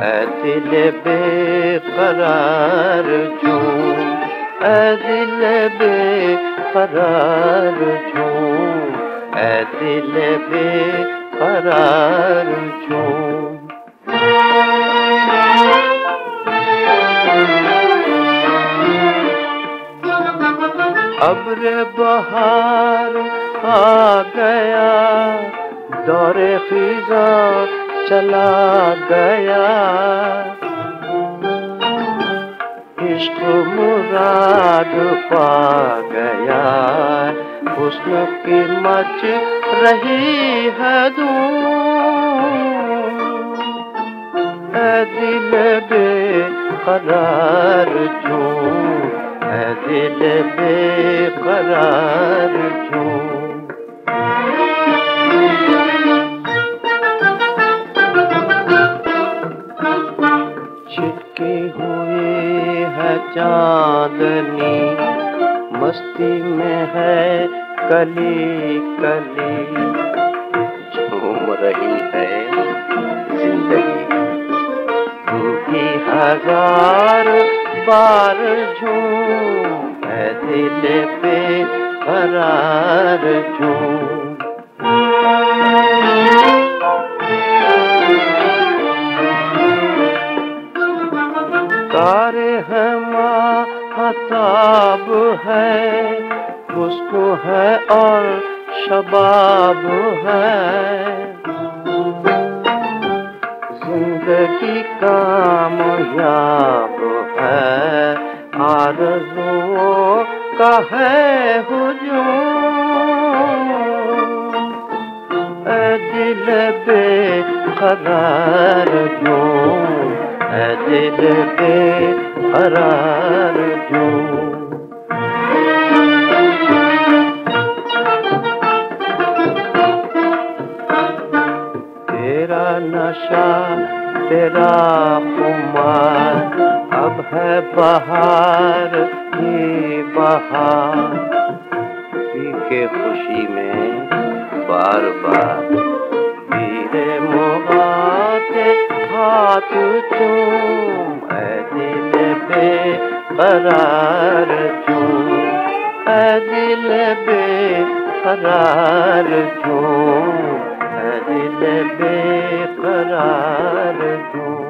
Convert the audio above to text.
ऐ दिल बेकरार झूम, ऐ दिल बेकरार झूम, ऐ दिल बेकरार झूम। अब्र बहार आ गया, दौरे ख़िज़ा चला गया, इश्क़ मुराद पा गया, हुस्न की मच रही है धूम। ऐ दिल बेकरार झूम, ऐ दिल बेकरार झूम। छिटकी हुई है चांदनी, मस्ती में है कली कली, झूम रही है जिंदगी। तू भी हजार बार झूम, ऐ दिल बेकरार झूम। तारे हैं महताब है, हुस्न है और शबाब है, जिंदगी कामयाब है, आरज़ुओं का है हुजूम। ऐ दिल बेकरार झूम, ऐ दिल बेकरार झूम। तेरा नशा तेरा खुमार, अब है बहार ही बहार, पी के खुशी में बार बार वीरे मुगा के हाथ चूम। ऐ दिल बेकरार झूम, ऐ दिल बेकरार झूम, ऐ दिल बेकरार झूम।